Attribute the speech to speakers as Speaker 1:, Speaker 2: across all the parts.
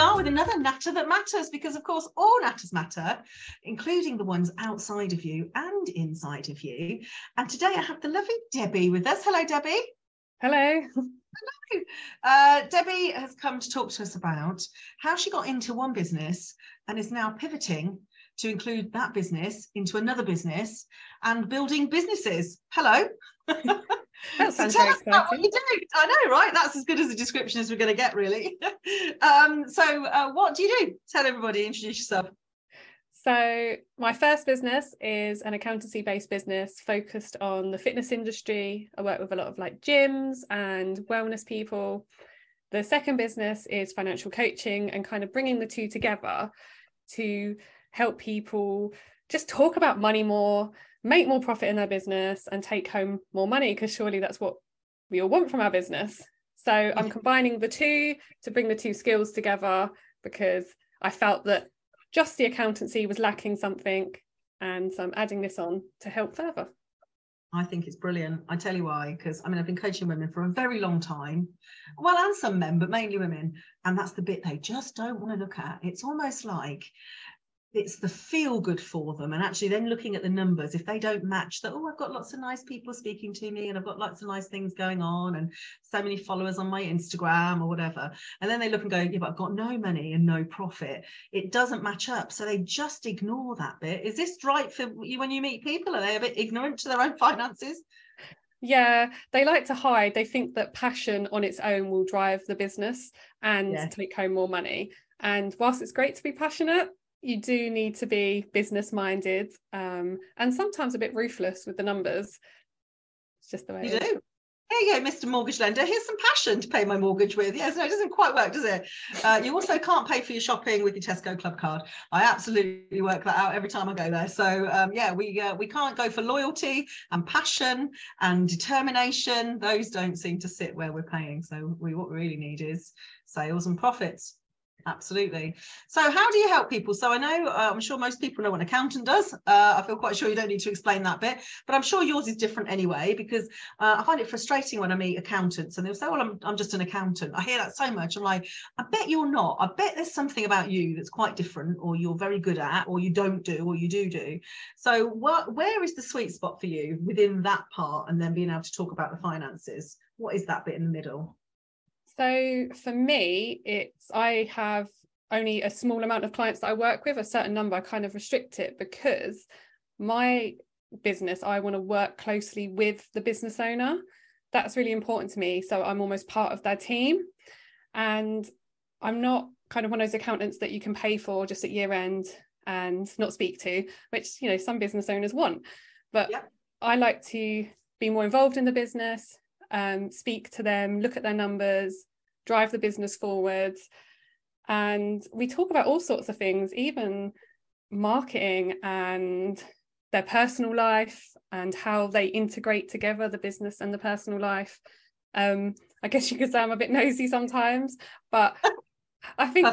Speaker 1: are with another natter that matters, because of course all natters matter, including the ones outside of you and inside of you. And today I have the lovely Debbie with us. Hello, Debbie.
Speaker 2: Hello.
Speaker 1: Debbie has come to talk to us about how she got into one business and is now pivoting to include that business into another business and building businesses. Hello.
Speaker 2: That
Speaker 1: So
Speaker 2: sounds
Speaker 1: tell
Speaker 2: very
Speaker 1: us about what
Speaker 2: exciting.
Speaker 1: you do. I know, right? That's as good as a description as we're going to get, really. What do you do? Tell everybody, introduce yourself.
Speaker 2: So my first business is an accountancy-based business focused on the fitness industry. I work with a lot of like gyms and wellness people. The second business is financial coaching and kind of bringing the two together to help people just talk about money more, make more profit in their business and take home more money, because surely that's what we all want from our business. So I'm combining the two to bring the two skills together, because I felt that just the accountancy was lacking something, and so I'm adding this on to help further.
Speaker 1: I think it's brilliant. I tell you why, because I mean, I've been coaching women for a very long time. Well, and some men, but mainly women. And that's the bit they just don't want to look at. It's almost like it's the feel good for them. And actually then looking at the numbers, if they don't match that, oh, I've got lots of nice people speaking to me and I've got lots of nice things going on and so many followers on my Instagram or whatever. And then they look and go, yeah, but I've got no money and no profit. It doesn't match up. So they just ignore that bit. Is this right for you when you meet people? Are they a bit ignorant to their own finances?
Speaker 2: Yeah, they like to hide. They think that passion on its own will drive the business and take home more money. And whilst it's great to be passionate, you do need to be business minded, and sometimes a bit ruthless with the numbers. It's just the way
Speaker 1: you do. Here you go, Mr. Mortgage Lender. Here's some passion to pay my mortgage with. Yes, no, it doesn't quite work, does it? You also can't pay for your shopping with your Tesco Club card. I absolutely work that out every time I go there. So we can't go for loyalty and passion and determination. Those don't seem to sit where we're paying. So what we really need is sales and profits. Absolutely. So how do you help people? So I know, I'm sure most people know what an accountant does. I feel quite sure you don't need to explain that bit, but I'm sure yours is different anyway, because I find it frustrating when I meet accountants and they'll say, well, I'm just an accountant. I hear that so much. I'm like, I bet you're not. I bet there's something about you that's quite different, or you're very good at, or you don't do, or you do. So where is the sweet spot for you within that part, and then being able to talk about the finances? What is that bit in the middle?
Speaker 2: So for me, I have only a small amount of clients that I work with, a certain number. I kind of restrict it because my business, I want to work closely with the business owner. That's really important to me. So I'm almost part of their team. And I'm not kind of one of those accountants that you can pay for just at year end and not speak to, which, you know, some business owners want. But I like to be more involved in the business, speak to them, look at their numbers, drive the business forwards. And we talk about all sorts of things, even marketing and their personal life and how they integrate together, the business and the personal life. I guess you could say I'm a bit nosy sometimes, but I think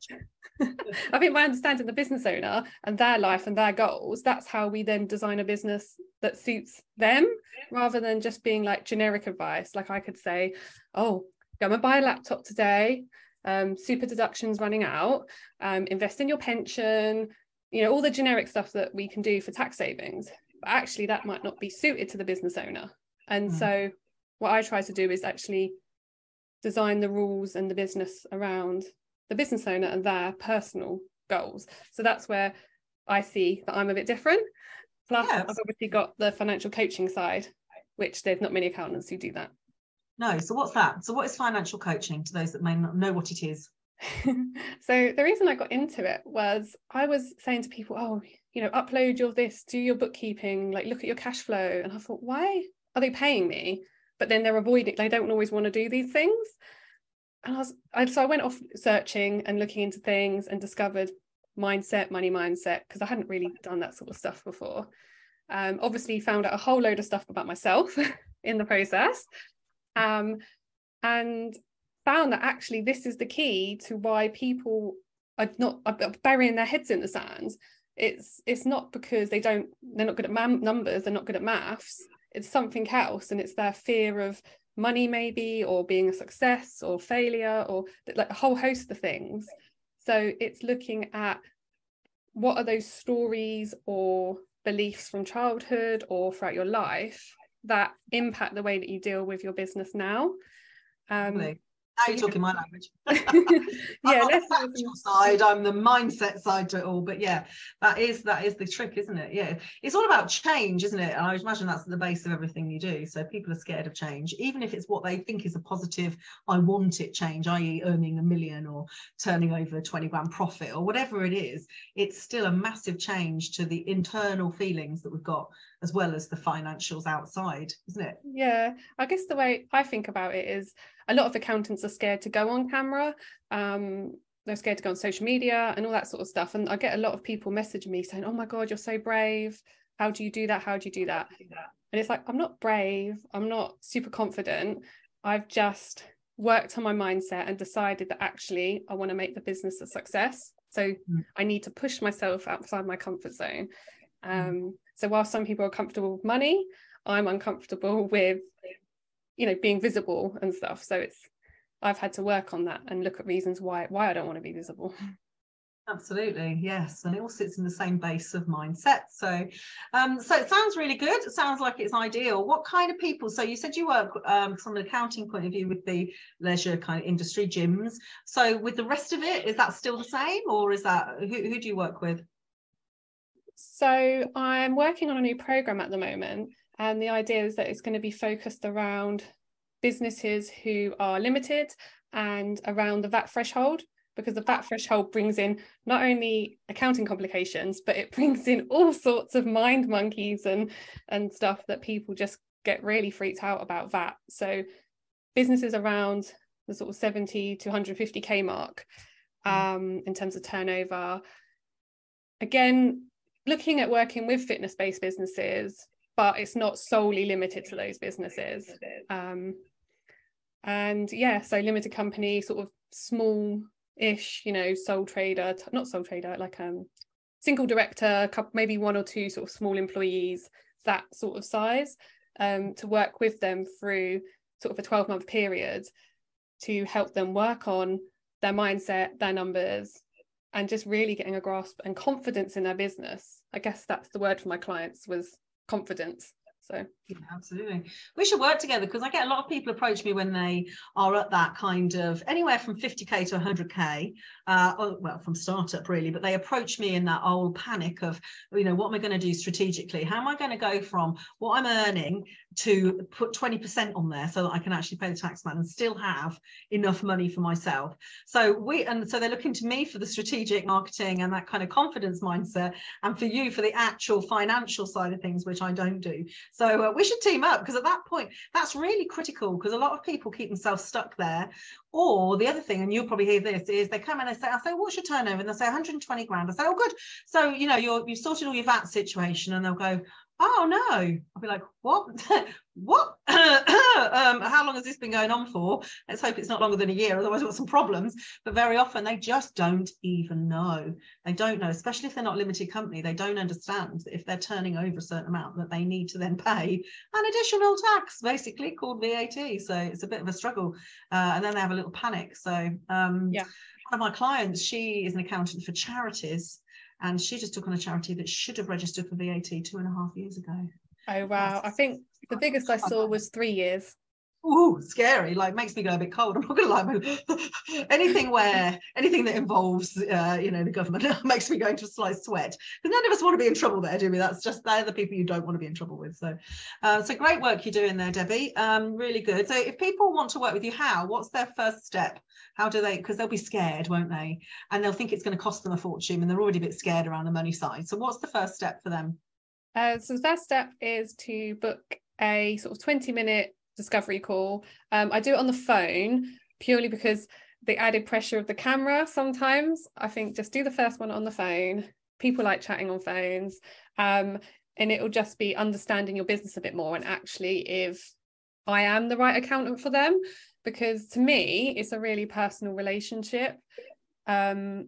Speaker 2: I think by understanding the business owner and their life and their goals, that's how we then design a business that suits them, rather than just being like generic advice. Like I could say, oh, go and buy a laptop today, super deductions running out, invest in your pension, you know, all the generic stuff that we can do for tax savings. But actually that might not be suited to the business owner. And so what I try to do is actually design the rules and the business around the business owner and their personal goals. So that's where I see that I'm a bit different. Plus, I've obviously got the financial coaching side, which there's not many accountants who do that.
Speaker 1: No. So what's that? So what is financial coaching, to those that may not know what it is?
Speaker 2: So the reason I got into it was I was saying to people, oh, you know, upload your this, do your bookkeeping, like look at your cash flow. And I thought, why are they paying me? But then they're avoiding, they don't always want to do these things. And so I went off searching and looking into things and discovered money mindset, because I hadn't really done that sort of stuff before. Obviously found out a whole load of stuff about myself in the process, and found that actually this is the key to why people are burying their heads in the sand. It's not because they're not good at numbers, they're not good at maths. It's something else, and it's their fear of money maybe, or being a success or failure, or like a whole host of things. So it's looking at what are those stories or beliefs from childhood or throughout your life that impact the way that you deal with your business now.
Speaker 1: Now you're talking my language.
Speaker 2: Yeah,
Speaker 1: I'm on the factual side, I'm the mindset side to it all. But yeah, that is the trick, isn't it? Yeah, it's all about change, isn't it? And I imagine that's at the base of everything you do. So people are scared of change, even if it's what they think is a positive, I want it change, i.e. earning $1 million or turning over 20 grand profit or whatever it is. It's still a massive change to the internal feelings that we've got, as well as the financials outside, isn't it?
Speaker 2: Yeah, I guess the way I think about it is a lot of accountants are scared to go on camera. They're scared to go on social media and all that sort of stuff. And I get a lot of people messaging me saying, oh my God, you're so brave. How do you do that? How do you do that? And it's like, I'm not brave. I'm not super confident. I've just worked on my mindset and decided that actually I want to make the business a success. So I need to push myself outside my comfort zone. So while some people are comfortable with money, I'm uncomfortable with, being visible and stuff. So I've had to work on that and look at reasons why I don't want to be visible. Absolutely,
Speaker 1: yes, and it all sits in the same base of mindset. So so it sounds really good. It sounds like it's ideal. What kind of people? So you said you work from an accounting point of view with the leisure kind of industry, gyms. So with the rest of it, is that still the same, or is that who do you work with?
Speaker 2: So I'm working on a new program at the moment, and the idea is that it's going to be focused around businesses who are limited and around the VAT threshold, because the VAT threshold brings in not only accounting complications, but it brings in all sorts of mind monkeys and stuff that people just get really freaked out about VAT. So businesses around the sort of 70 to 150k mark in terms of turnover. Again, looking at working with fitness-based businesses, but it's not solely limited to those businesses. And yeah, so limited company, sort of small-ish, sole trader, not sole trader, like single director, maybe one or two sort of small employees, that sort of size, to work with them through sort of a 12-month period to help them work on their mindset, their numbers, and just really getting a grasp and confidence in their business. I guess that's the word for my clients, was confidence. So
Speaker 1: yeah, absolutely, we should work together, because I get a lot of people approach me when they are at that kind of anywhere from 50k to 100k, well, from startup really, but they approach me in that old panic of, what am I going to do strategically? How am I going to go from what I'm earning to put 20% on there so that I can actually pay the tax man and still have enough money for myself? So they're looking to me for the strategic marketing and that kind of confidence mindset, and for you for the actual financial side of things, which I don't do. So we should team up, because at that point, that's really critical, because a lot of people keep themselves stuck there. Or the other thing, and you'll probably hear this, is they come in and I say, what's your turnover? And they'll say 120 grand. I say, oh, good. So, you've sorted all your VAT situation, and they'll go, oh no. I'll be like, what? What? How long has this been going on for? Let's hope it's not longer than a year, otherwise we've got some problems. But very often they just don't even know. They don't know, especially if they're not a limited company. They don't understand that if they're turning over a certain amount, that they need to then pay an additional tax, basically called VAT. So it's a bit of a struggle, and then they have a little panic. So one of my clients, she is an accountant for charities, and she just took on a charity that should have registered for VAT 2.5 years ago.
Speaker 2: Oh wow. I think the biggest I saw was 3 years.
Speaker 1: Ooh, scary. Like, makes me go a bit cold. I'm not gonna lie. anything that involves the government makes me go into a slight sweat, because none of us want to be in trouble there, do we? They're the people you don't want to be in trouble with. So great work you're doing there, Debbie. Really good. So if people want to work with you, what's their first step? How do they, because they'll be scared, won't they? And they'll think it's going to cost them a fortune, and they're already a bit scared around the money side. So what's the first step for them?
Speaker 2: So the first step is to book a sort of 20-minute discovery call. I do it on the phone purely because the added pressure of the camera sometimes. I think just do the first one on the phone. People like chatting on phones, and it will just be understanding your business a bit more, and actually if I am the right accountant for them, because to me it's a really personal relationship, and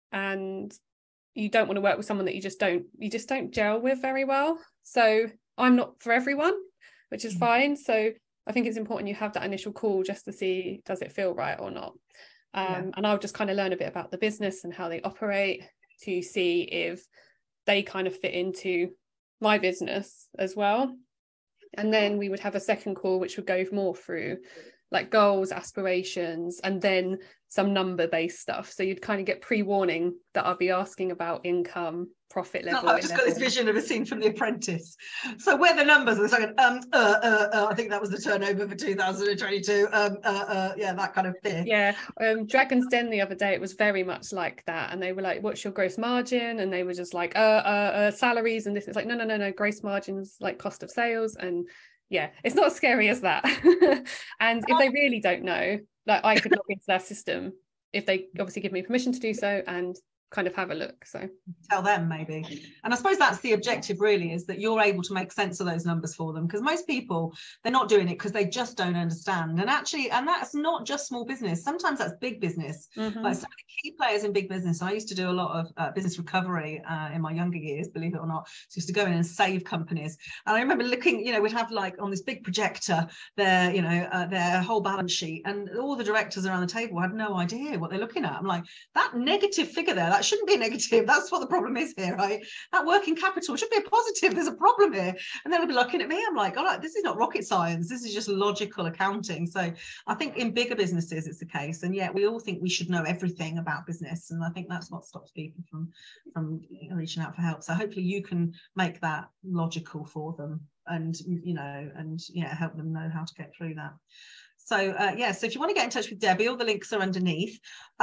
Speaker 2: you don't want to work with someone that you just don't gel with very well. So I'm not for everyone, which is fine. So I think it's important you have that initial call just to see, does it feel right or not? And I'll just kind of learn a bit about the business and how they operate to see if they kind of fit into my business as well. And then we would have a second call which would go more through like goals, aspirations, and then some number-based stuff. So you'd kind of get pre-warning that I'll be asking about income, profit level.
Speaker 1: I've just got this vision of a scene from The Apprentice. So where the numbers are like, I think that was the turnover for 2022. Yeah, that kind of thing.
Speaker 2: Yeah, Dragon's Den the other day, it was very much like that, and they were like, "What's your gross margin?" And they were just like, salaries, and this is like, no, gross margins like cost of sales, and yeah, it's not as scary as that. And if they really don't know, like I could log into their system if they obviously give me permission to do so and kind of have a look. So
Speaker 1: tell them maybe. And I suppose that's the objective really, is that you're able to make sense of those numbers for them, because most people, they're not doing it because they just don't understand. And actually, and that's not just small business, sometimes that's big business. Like some of the key players in big business, I used to do a lot of business recovery in my younger years, believe it or not. So I used to go in and save companies, and I remember looking, we'd have like on this big projector their their whole balance sheet, and all the directors around the table had no idea what they're looking at. I'm like, that negative figure there, that shouldn't be a negative. That's what the problem is here, right? That working capital should be a positive. There's a problem here. And then they'll be looking at me. I'm like, all right, this is not rocket science. This is just logical accounting. So I think in bigger businesses, it's the case. And yet we all think we should know everything about business. And I think that's what stops people from reaching out for help. So hopefully you can make that logical for them and, help them know how to get through that. So so if you want to get in touch with Debbie, all the links are underneath.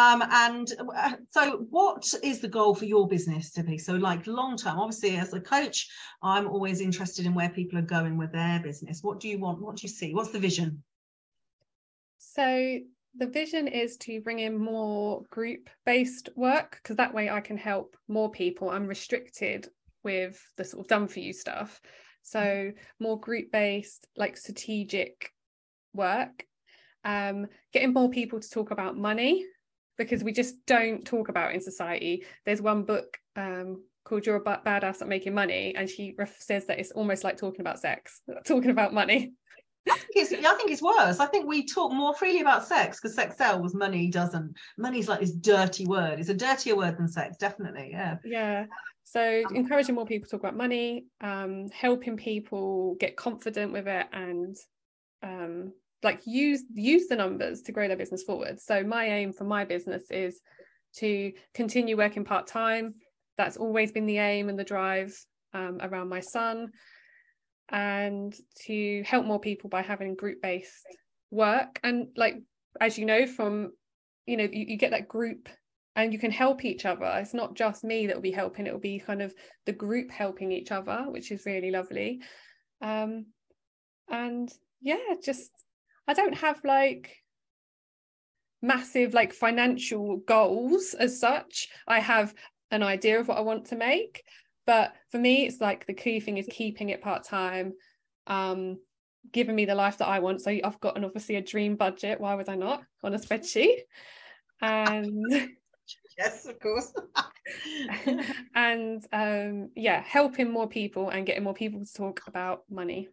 Speaker 1: So what is the goal for your business, Debbie? So like long term, obviously as a coach, I'm always interested in where people are going with their business. What do you want? What do you see? What's the vision?
Speaker 2: So the vision is to bring in more group-based work, because that way I can help more people. I'm restricted with the sort of done for you stuff. So more group-based, like strategic work. Getting more people to talk about money, because we just don't talk about it in society. There's one book called You're a Badass at Making Money, and she says that it's almost like talking about sex, talking about money.
Speaker 1: I think it's worse. I think we talk more freely about sex because sex sells, money doesn't. Money's like this dirty word. It's a dirtier word than sex, definitely.
Speaker 2: Yeah. So encouraging more people to talk about money, helping people get confident with it, and like use the numbers to grow their business forward. So my aim for my business is to continue working part-time. That's always been the aim and the drive around my son, and to help more people by having group-based work. And like, as you know, from you get that group and you can help each other. It's not just me that will be helping, it will be kind of the group helping each other, which is really lovely. And yeah, just I don't have like massive like financial goals as such. I have an idea of what I want to make, but for me it's like the key thing is keeping it part-time, giving me the life that I want. So I've got obviously a dream budget, why would I not, on a spreadsheet, and
Speaker 1: yes, of course.
Speaker 2: And helping more people and getting more people to talk about money.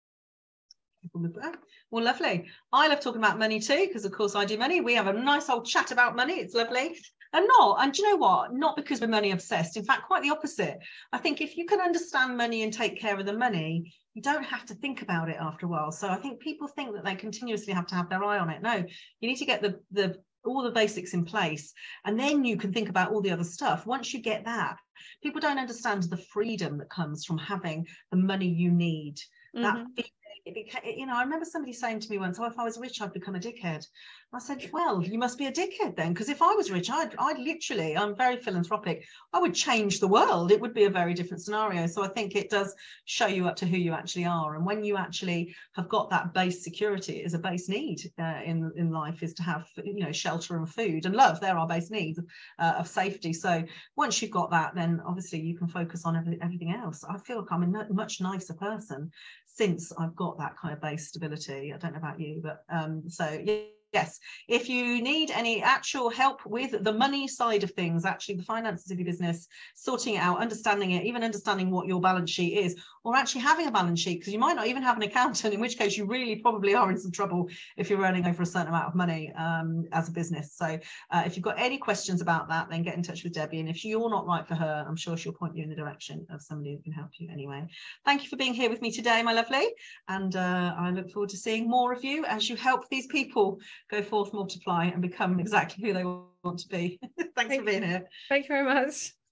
Speaker 1: Well, lovely. I love talking about money too, because of course I do money. We have a nice old chat about money. It's lovely. And do you know what? Not because we're money obsessed. In fact, quite the opposite. I think if you can understand money and take care of the money, you don't have to think about it after a while. So I think people think that they continuously have to have their eye on it. No, you need to get all the basics in place, and then you can think about all the other stuff. Once you get that, people don't understand the freedom that comes from having the money you need. That I remember somebody saying to me once, if I was rich, I'd become a dickhead. I said, well, you must be a dickhead then, because if I was rich, I'd literally, I'm very philanthropic, I would change the world. It would be a very different scenario. So I think it does show you up to who you actually are. And when you actually have got that base security, it is a base need in life, is to have, shelter and food and love. They're our base needs of safety. So once you've got that, then obviously you can focus on everything else. I feel like I'm a much nicer person since I've got that kind of base stability. I don't know about you, but so yeah. yes, if you need any actual help with the money side of things, actually the finances of your business, sorting it out, understanding it, even understanding what your balance sheet is, or actually having a balance sheet, because you might not even have an accountant, in which case you really probably are in some trouble if you're earning over a certain amount of money as a business. So if you've got any questions about that, then get in touch with Debbie. And if you're not right for her, I'm sure she'll point you in the direction of somebody who can help you anyway. Thank you for being here with me today, my lovely. And I look forward to seeing more of you as you help these people go forth, multiply, and become exactly who they want to be. Thanks for being here.
Speaker 2: Thank you very much.